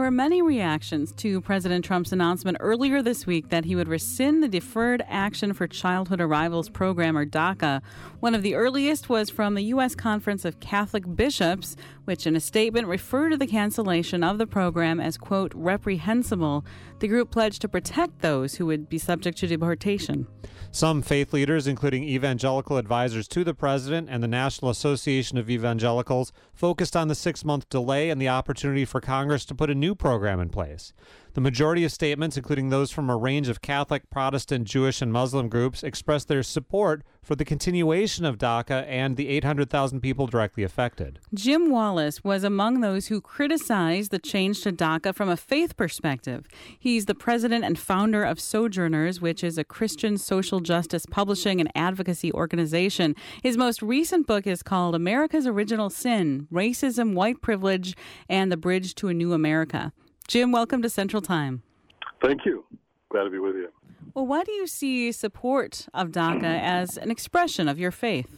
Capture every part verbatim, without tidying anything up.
were many reactions to President Trump's announcement earlier this week that he would rescind the Deferred Action for Childhood Arrivals program, or DACA. One of the earliest was from the U S Conference of Catholic Bishops, which in a statement referred to the cancellation of the program as, quote, reprehensible. The group pledged to protect those who would be subject to deportation. Some faith leaders, including evangelical advisors to the president and the National Association of Evangelicals, focused on the six-month delay and the opportunity for Congress to put a new program in place. The majority of statements, including those from a range of Catholic, Protestant, Jewish, and Muslim groups, expressed their support for the continuation of DACA and the eight hundred thousand people directly affected. Jim Wallace was among those who criticized the change to DACA from a faith perspective. He's the president and founder of Sojourners, which is a Christian social justice publishing and advocacy organization. His most recent book is called America's Original Sin: Racism, White Privilege, and the Bridge to a New America. Jim, welcome to Central Time. Thank you. Glad to be with you. Well, why do you see support of DACA as an expression of your faith?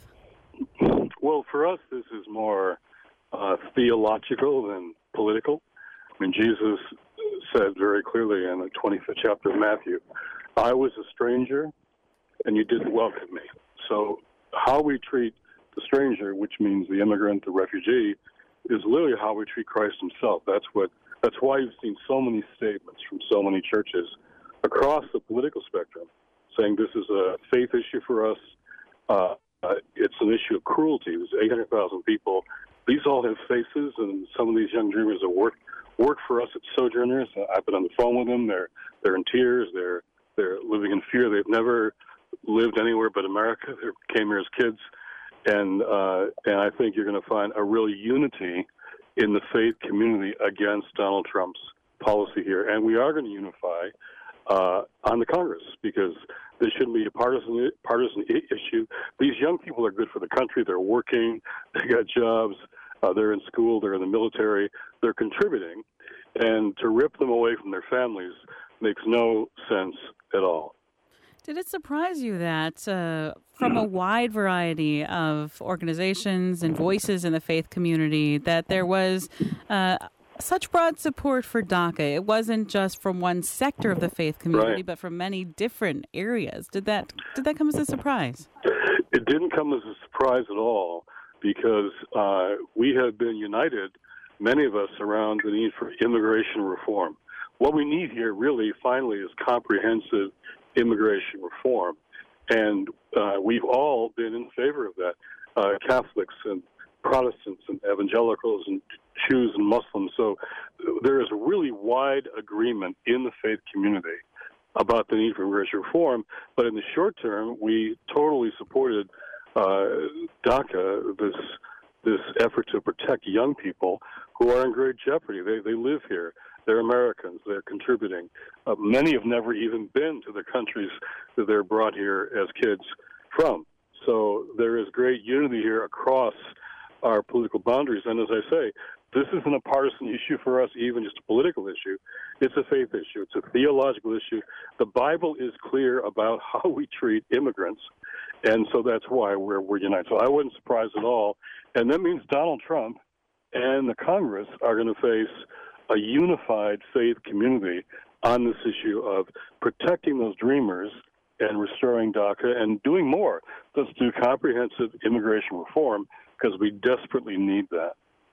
Well, for us, this is more uh, theological than political. I mean, Jesus said very clearly in the twenty-fifth chapter of Matthew, I was a stranger, and you didn't welcome me. So how we treat the stranger, which means the immigrant, the refugee, is literally how we treat Christ himself. That's what. That's why you've seen so many statements from so many churches across the political spectrum saying this is a faith issue for us. Uh, uh, it's an issue of cruelty. There's eight hundred thousand people. These all have faces, and some of these young dreamers have worked work for us at Sojourners. Uh, I've been on the phone with them. They're they're in tears. They're they're living in fear. They've never lived anywhere but America. They came here as kids, and uh, and I think you're going to find a real unity in the faith community against Donald Trump's policy here. And we are going to unify uh, on the Congress, because this shouldn't be a partisan partisan issue. These young people are good for the country. They're working. They got jobs. Uh, they're in school. They're in the military. They're contributing. And to rip them away from their families makes no sense at all. Did it surprise you that uh, from a wide variety of organizations and voices in the faith community that there was uh, such broad support for DACA? It wasn't just from one sector of the faith community, right, but from many different areas. Did that did that come as a surprise? It didn't come as a surprise at all, because uh, we have been united, many of us, around the need for immigration reform. What we need here really, finally, is comprehensive immigration reform, and uh, we've all been in favor of that. Uh, Catholics and Protestants and evangelicals and Jews and Muslims. So there is really wide agreement in the faith community about the need for immigration reform. But in the short term, we totally supported uh, DACA, this this effort to protect young people who are in great jeopardy. They they live here. They're Americans. They're contributing. Uh, many have never even been to the countries that they're brought here as kids from. So there is great unity here across our political boundaries. And as I say, this isn't a partisan issue for us, even just a political issue. It's a faith issue. It's a theological issue. The Bible is clear about how we treat immigrants, and so that's why we're, we're united. So I wasn't surprised at all. And that means Donald Trump and the Congress are going to face a unified faith community on this issue of protecting those dreamers and restoring DACA and doing more. Let's do comprehensive immigration reform, because we desperately need that.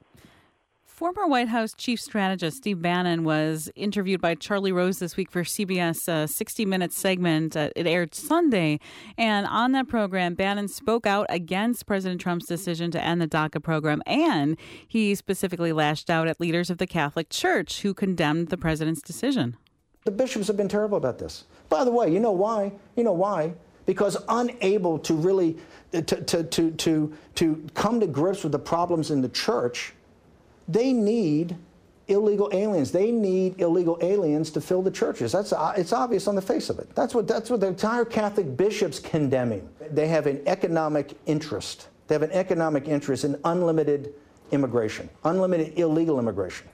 Former White House Chief Strategist Steve Bannon was interviewed by Charlie Rose this week for C B S uh, sixty minutes segment. Uh, it aired Sunday. And on that program, Bannon spoke out against President Trump's decision to end the DACA program. And he specifically lashed out at leaders of the Catholic Church who condemned the president's decision. The bishops have been terrible about this. By the way, you know why? You know why? Because unable to really to to to to, to come to grips with the problems in the church, they need illegal aliens. They need illegal aliens to fill the churches. That's it's obvious on the face of it. That's what that's what the entire Catholic bishops condemning. They have an economic interest. They have an economic interest in unlimited immigration, unlimited illegal immigration.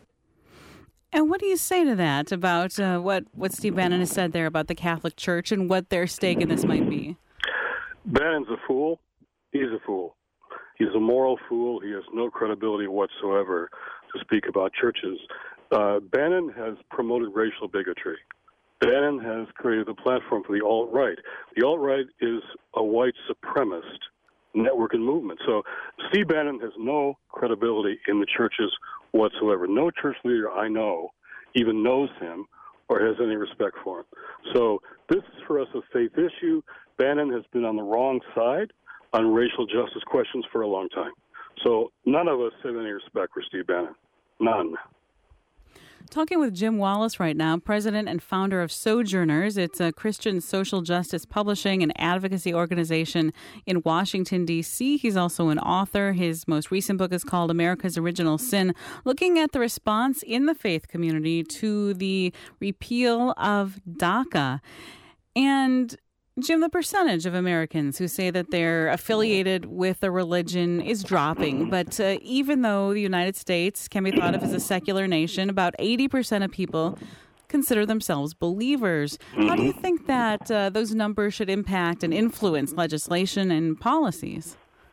And what do you say to that about uh, what, what Steve Bannon has said there about the Catholic Church and what their stake in this might be? Bannon's a fool. He's a fool. He's a moral fool. He has no credibility whatsoever to speak about churches. Uh, Bannon has promoted racial bigotry. Bannon has created a platform for the alt-right. The alt-right is a white supremacist network and movement. So Steve Bannon has no credibility in the churches whatsoever. No church leader I know even knows him or has any respect for him. So this is for us a faith issue. Bannon has been on the wrong side on racial justice questions for a long time. So none of us have any respect for Steve Bannon. None. Talking with Jim Wallis right now, president and founder of Sojourners. It's a Christian social justice publishing and advocacy organization in Washington, D C. He's also an author. His most recent book is called America's Original Sin, looking at the response in the faith community to the repeal of DACA. And Jim, the percentage of Americans who say that they're affiliated with a religion is dropping. But uh, even though the United States can be thought of as a secular nation, about eighty percent of people consider themselves believers. How do you think that uh, those numbers should impact and influence legislation and policies?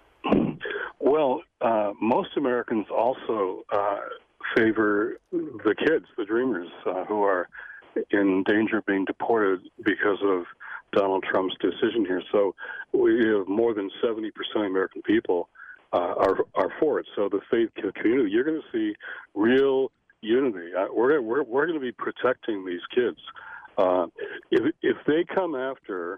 Well, uh, most Americans also uh, favor the kids, the dreamers, uh, who are in danger of being deported because of Donald Trump's decision here. So we have more than seventy percent of American people uh, are are for it. So the faith community, you're going to see real unity. Uh, we're we're we're going to be protecting these kids. Uh, if if they come after,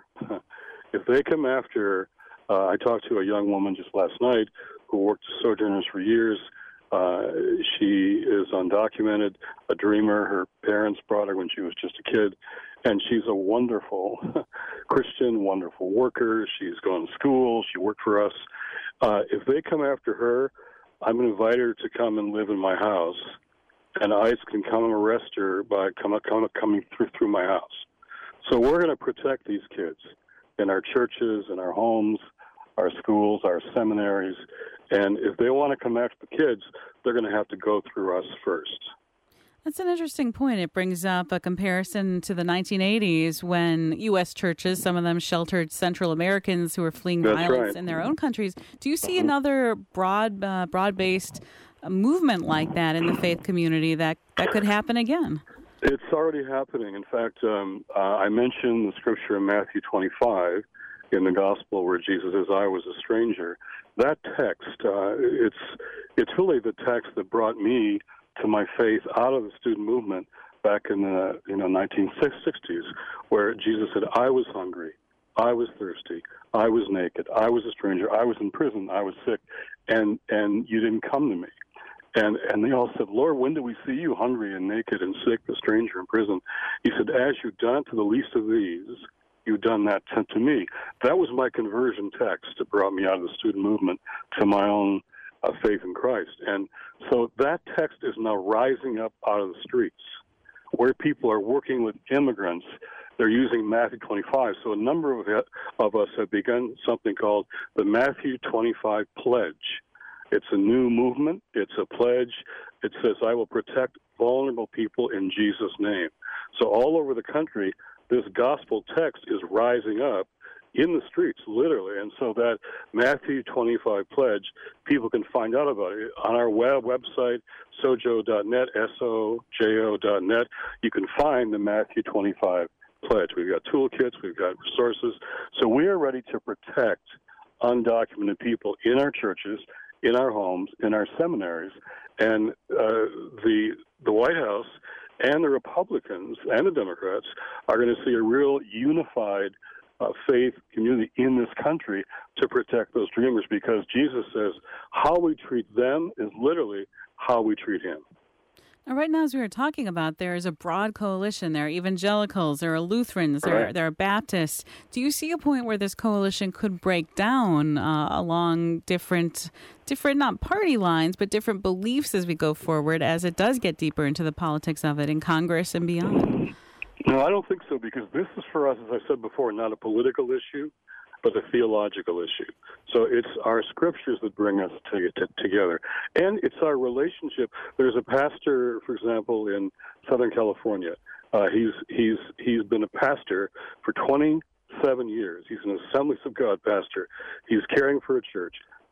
if they come after, uh, I talked to a young woman just last night who worked at Sojourners for years. Uh, she is undocumented, a dreamer. Her parents brought her when she was just a kid, and she's a wonderful Christian, wonderful worker. She's gone to school. She worked for us. Uh, if they come after her, I'm going to invite her to come and live in my house, and ICE can come and arrest her by come, come, coming through, through my house. So we're going to protect these kids in our churches, in our homes, our schools, our seminaries. And if they want to come after the kids, they're going to have to go through us first. That's an interesting point. It brings up a comparison to the nineteen eighties when U S churches, some of them sheltered Central Americans who were fleeing That's violence right. in their own countries. Do you see another broad, uh, broad-based movement like that in the faith community that, that could happen again? It's already happening. In fact, um, uh, I mentioned the scripture in Matthew twenty-five in the gospel where Jesus says, I was a stranger. That text, uh, it's it's really the text that brought me to my faith out of the student movement back in the you know nineteen sixties, where Jesus said, I was hungry, I was thirsty, I was naked, I was a stranger, I was in prison, I was sick, and and you didn't come to me. And and they all said, Lord, when did we see you hungry and naked and sick, a stranger in prison? He said, as you've done to the least of these, you've done that to, to me. That was my conversion text that brought me out of the student movement to my own uh, faith in Christ. And so that text is now rising up out of the streets where people are working with immigrants. They're using Matthew twenty-five. So a number of, of us have begun something called the Matthew twenty-five Pledge. It's a new movement. It's a pledge. It says, I will protect vulnerable people in Jesus' name. So all over the country, this gospel text is rising up in the streets, literally. And so that Matthew twenty-five pledge, people can find out about it on our web website, sojo dot net, S O J O dot net. You can find the Matthew twenty-five pledge. We've got toolkits, we've got resources. So we are ready to protect undocumented people in our churches, in our homes, in our seminaries. And uh, the the White House and the Republicans and the Democrats are going to see a real unified uh, faith community in this country to protect those dreamers, because Jesus says how we treat them is literally how we treat him. Now, right now, as we were talking about, there is a broad coalition. There are evangelicals, there are Lutherans, there, Right. are, there are Baptists. Do you see a point where this coalition could break down uh, along different, different, not party lines, but different beliefs as we go forward, as it does get deeper into the politics of it in Congress and beyond? No, I don't think so, because this is for us, as I said before, not a political issue, but a theological issue. So it's our scriptures that bring us to, to, together. And it's our relationship. There's a pastor, for example, in Southern California. Uh, he's he's he's been a pastor for twenty-seven years. He's an Assemblies of God pastor. He's caring for a church.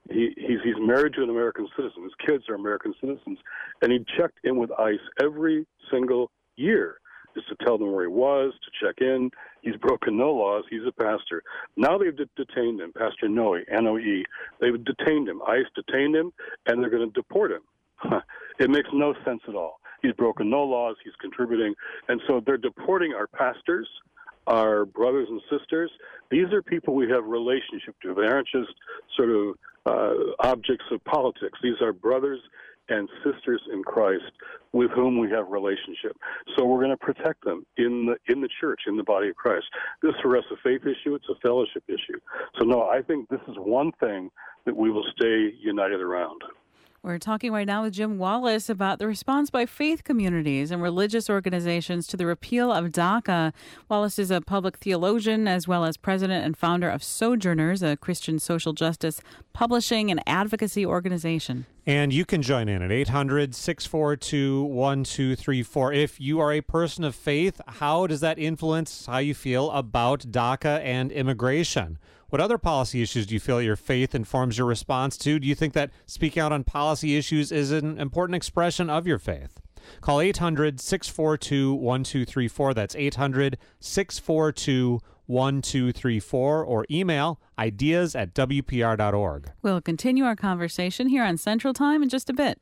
He, he's, he's married to an American citizen. His kids are American citizens. And he checked in with ICE every single year just to tell them where he was, to check in. He's broken no laws. He's a pastor. Now they've de- detained him, Pastor Noe, N O E. They've detained him. ICE detained him, and they're going to deport him. It makes no sense at all. He's broken no laws. He's contributing. And so they're deporting our pastors, our brothers and sisters. These are people we have relationship to. They aren't just sort of uh, objects of politics. These are brothers and sisters in Christ with whom we have relationship. So we're going to protect them in the in the church, in the body of Christ. This is for us a faith issue. It's a fellowship issue. So no, I think this is one thing that we will stay united around. We're talking right now with Jim Wallis about the response by faith communities and religious organizations to the repeal of DACA. Wallis is a public theologian as well as president and founder of Sojourners, a Christian social justice publishing and advocacy organization. And you can join in at eight hundred, six four two, one two three four. If you are a person of faith, how does that influence how you feel about DACA and immigration? What other policy issues do you feel your faith informs your response to? Do you think that speaking out on policy issues is an important expression of your faith? Call eight hundred, six four two, one two three four. That's eight hundred, six four two, one two three four, or email ideas at w p r dot org. We'll continue our conversation here on Central Time in just a bit.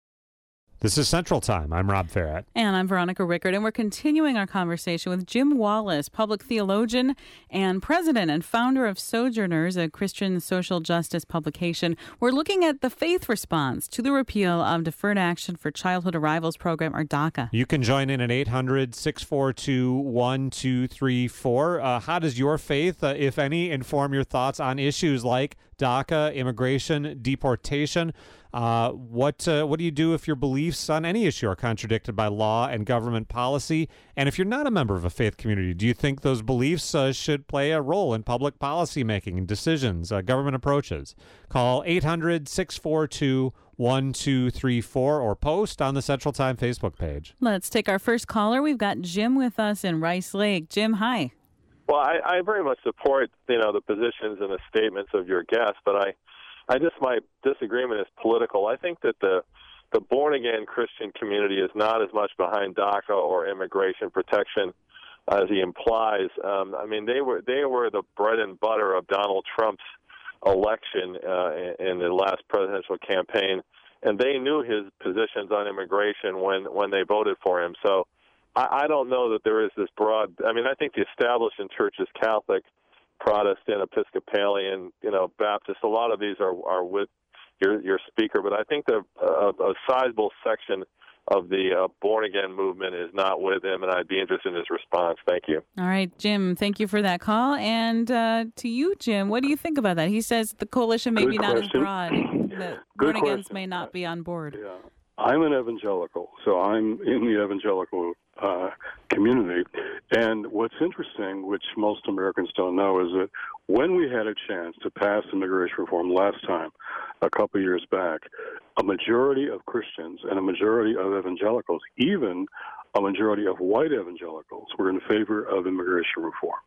This is Central Time. I'm Rob Farrett. And I'm Veronica Rickard, and we're continuing our conversation with Jim Wallis, public theologian and president and founder of Sojourners, a Christian social justice publication. We're looking at the faith response to the repeal of Deferred Action for Childhood Arrivals Program, or DACA. You can join in at eight hundred, six four two, one two three four. Uh, how does your faith, uh, if any, inform your thoughts on issues like DACA, immigration, deportation? Uh, what uh, what do you do if your beliefs on any issue are contradicted by law and government policy? And if you're not a member of a faith community, do you think those beliefs uh, should play a role in public policy making and decisions, uh, government approaches? Call eight hundred, six four two, one two three four or post on the Central Time Facebook page. Let's take our first caller. We've got Jim with us in Rice Lake. Jim, hi. Well, I, I very much support, you know, the positions and the statements of your guest, but I, I just, my disagreement is political. I think that the the born-again Christian community is not as much behind DACA or immigration protection as he implies. Um, I mean, they were they were the bread and butter of Donald Trump's election uh, in, in the last presidential campaign, and they knew his positions on immigration when, when they voted for him. So I, I don't know that there is this broad. I mean, I think the establishment churches, Catholic, Protestant, Episcopalian, you know, Baptist, a lot of these are, are with your your speaker, but I think the uh, a sizable section of the uh, born-again movement is not with him, and I'd be interested in his response. Thank you. All right, Jim, thank you for that call. And uh, to you, Jim, what do you think about that? He says the coalition may Good be not as question. broad, that born-agains may not be on board. Yeah. I'm an evangelical, so I'm in the evangelical uh, community. And what's interesting, which most Americans don't know, is that when we had a chance to pass immigration reform last time, a couple years back, a majority of Christians and a majority of evangelicals, even a majority of white evangelicals, were in favor of immigration reform.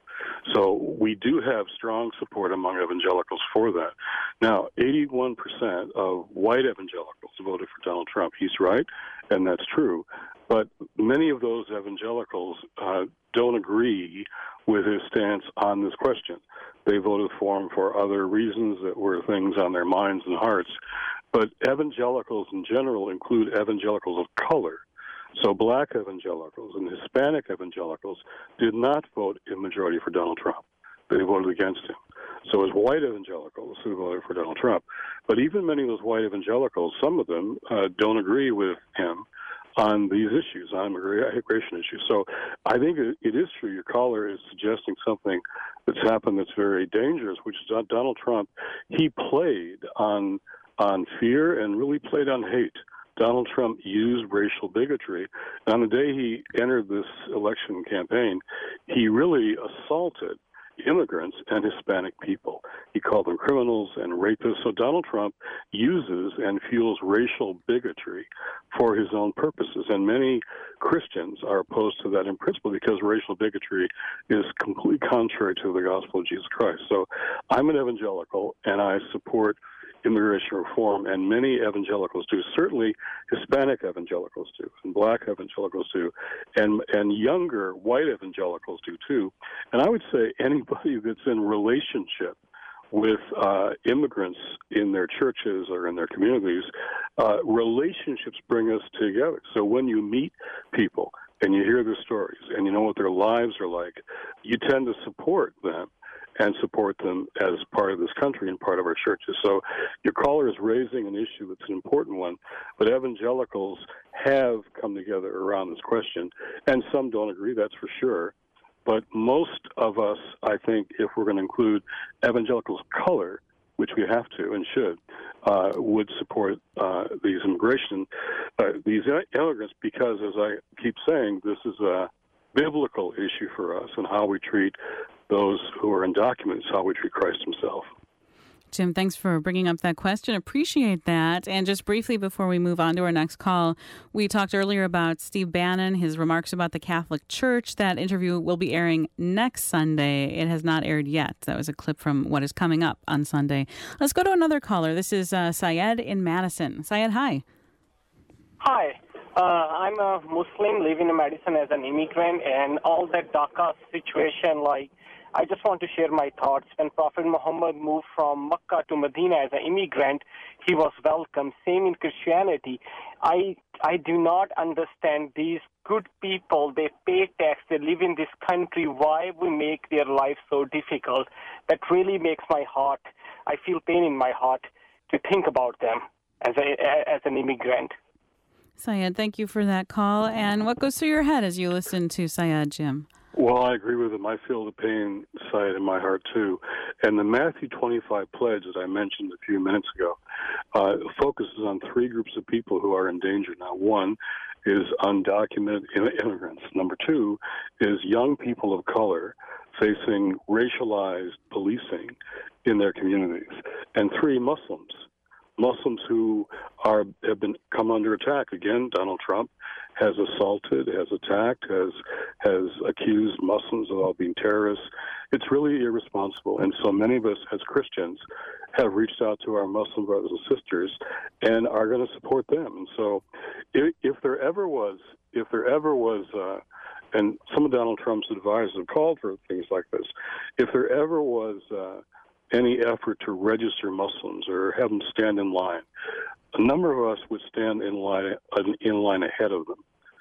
So we do have strong support among evangelicals for that. Now, eighty-one percent of white evangelicals voted for Donald Trump. He's right, and that's true. But many of those evangelicals uh, don't agree with his stance on this question. They voted for him for other reasons that were things on their minds and hearts. But evangelicals in general include evangelicals of color. So black evangelicals and Hispanic evangelicals did not vote in majority for Donald Trump. They voted against him. So it was white evangelicals who voted for Donald Trump. But even many of those white evangelicals, some of them uh, don't agree with him on these issues, on immigration issues. So I think it, it is true. Your caller is suggesting something that's happened that's very dangerous, which is that Donald Trump, he played on on fear and really played on hate. Donald Trump used racial bigotry. And on the day he entered this election campaign, he really assaulted immigrants and Hispanic people. He called them criminals and rapists. So Donald Trump uses and fuels racial bigotry for his own purposes. And many Christians are opposed to that in principle because racial bigotry is completely contrary to the gospel of Jesus Christ. So I'm an evangelical, and I support immigration reform, and many evangelicals do. Certainly, Hispanic evangelicals do, and Black evangelicals do, and and younger white evangelicals do too. And I would say anybody that's in relationship with uh, immigrants in their churches or in their communities, uh, relationships bring us together. So when you meet people and you hear their stories and you know what their lives are like, you tend to support them and support them as part of this country and part of our churches. So your caller is raising an issue that's an important one, but evangelicals have come together around this question, and some don't agree, that's for sure. But most of us, I think, if we're going to include evangelicals of color, which we have to and should, uh, would support uh, these immigration, uh, these immigrants, because, as I keep saying, this is a biblical issue for us and how we treat those who are undocumented, how we treat Christ himself. Jim, thanks for bringing up that question. Appreciate that. And just briefly before we move on to our next call, we talked earlier about Steve Bannon, his remarks about the Catholic Church. That interview will be airing next Sunday. It has not aired yet. That was a clip from what is coming up on Sunday. Let's go to another caller. This is uh, Syed in Madison. Syed, hi. Hi. Uh, I'm a Muslim living in Madison as an immigrant, and all that DACA situation, like, I just want to share my thoughts. When Prophet Muhammad moved from Mecca to Medina as an immigrant, he was welcome. Same in Christianity. I I do not understand these good people. They pay tax. They live in this country. Why we make their life so difficult? That really makes my heart. I feel pain in my heart to think about them as a as an immigrant. Syed, thank you for that call. And what goes through your head as you listen to Syed, Jim? Well, I agree with him. I feel the pain side in my heart, too. And the Matthew twenty-five pledge that I mentioned a few minutes ago uh, focuses on three groups of people who are in danger. Now, one is undocumented immigrants. Number two is young people of color facing racialized policing in their communities. And three, Muslims. Muslims who are have been come under attack. Again, Donald Trump has assaulted, has attacked, has has accused Muslims of all being terrorists. It's really irresponsible. And so many of us as Christians have reached out to our Muslim brothers and sisters and are going to support them. And so if, if there ever was, if there ever was, uh, and some of Donald Trump's advisors have called for things like this, if there ever was uh, any effort to register Muslims or have them stand in line, a number of us would stand in line in line ahead of them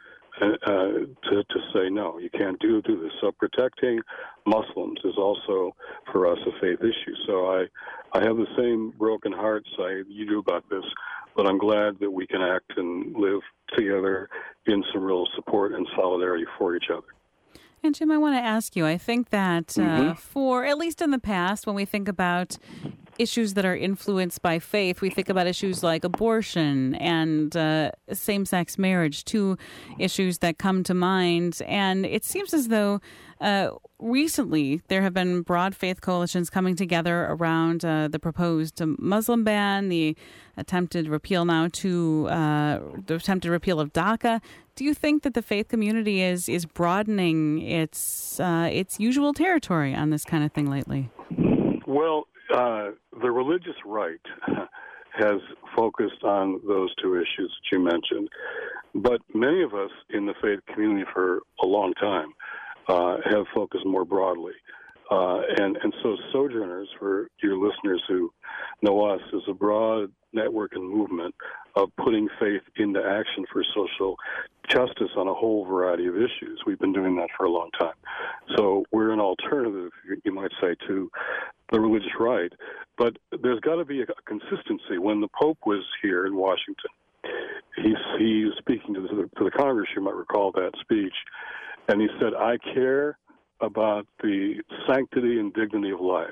uh, to to say no, you can't do do this. So protecting Muslims is also for us a faith issue. So I I have the same broken heart side you do about this, but I'm glad that we can act and live together in some real support and solidarity for each other. And Jim, I want to ask you, I think that uh, Mm-hmm. for, at least in the past, when we think about issues that are influenced by faith, we think about issues like abortion and uh, same-sex marriage, two issues that come to mind. And it seems as though uh, recently there have been broad faith coalitions coming together around uh, the proposed Muslim ban, the attempted repeal now to uh, the attempted repeal of DACA. Do you think that the faith community is is broadening its uh, its usual territory on this kind of thing lately? Well, uh, the religious right has focused on those two issues that you mentioned, but many of us in the faith community for a long time uh, have focused more broadly. Uh, and, and so Sojourners, for your listeners who know us, is a broad network and movement of putting faith into action for social justice on a whole variety of issues. We've been doing that for a long time. So we're an alternative, you might say, to the religious right. But there's got to be a consistency. When the Pope was here in Washington, he's, he was speaking to the, to the Congress, you might recall that speech, and he said, I care about the sanctity and dignity of life.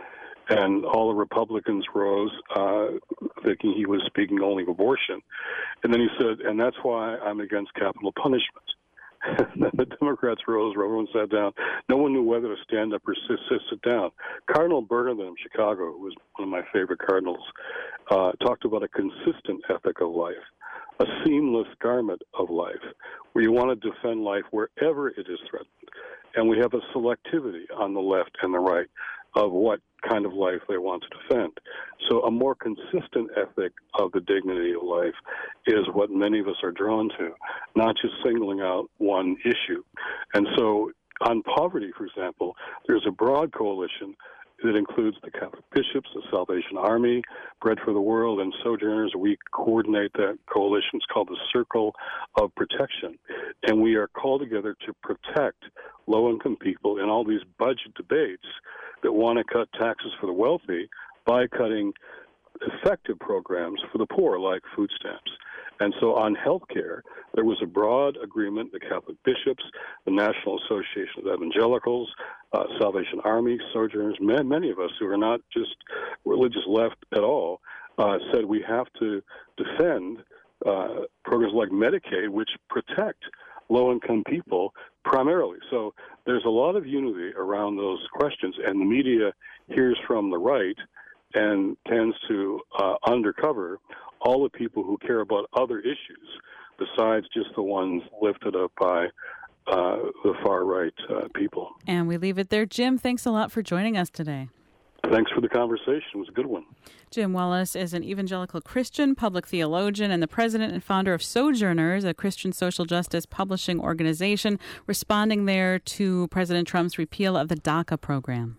And all the Republicans rose, uh, thinking he was speaking only of abortion. And then he said, and that's why I'm against capital punishment. And then the Democrats rose, everyone sat down. No one knew whether to stand up or sit, sit, sit down. Cardinal Bernardin of Chicago, who was one of my favorite cardinals, uh, talked about a consistent ethic of life, a seamless garment of life, where you want to defend life wherever it is threatened. And we have a selectivity on the left and the right. of what kind of life they want to defend. So a more consistent ethic of the dignity of life is what many of us are drawn to, not just singling out one issue. And so on poverty, for example, there's a broad coalition that includes the Catholic bishops, the Salvation Army, Bread for the World, and Sojourners. We coordinate that coalition. It's called the Circle of Protection. And we are called together to protect low-income people in all these budget debates that want to cut taxes for the wealthy by cutting effective programs for the poor, like food stamps. And so on health care, there was a broad agreement, the Catholic bishops, the National Association of Evangelicals, uh, Salvation Army, Sojourners, many, many of us who are not just religious left at all, uh, said we have to defend uh, programs like Medicaid, which protect low-income people primarily. So there's a lot of unity around those questions, and the media hears from the right and tends to uh, undercover all the people who care about other issues besides just the ones lifted up by uh, the far-right uh, people. And we leave it there. Jim, thanks a lot for joining us today. Thanks for the conversation. It was a good one. Jim Wallis is an evangelical Christian, public theologian, and the president and founder of Sojourners, a Christian social justice publishing organization, responding there to President Trump's repeal of the DACA program.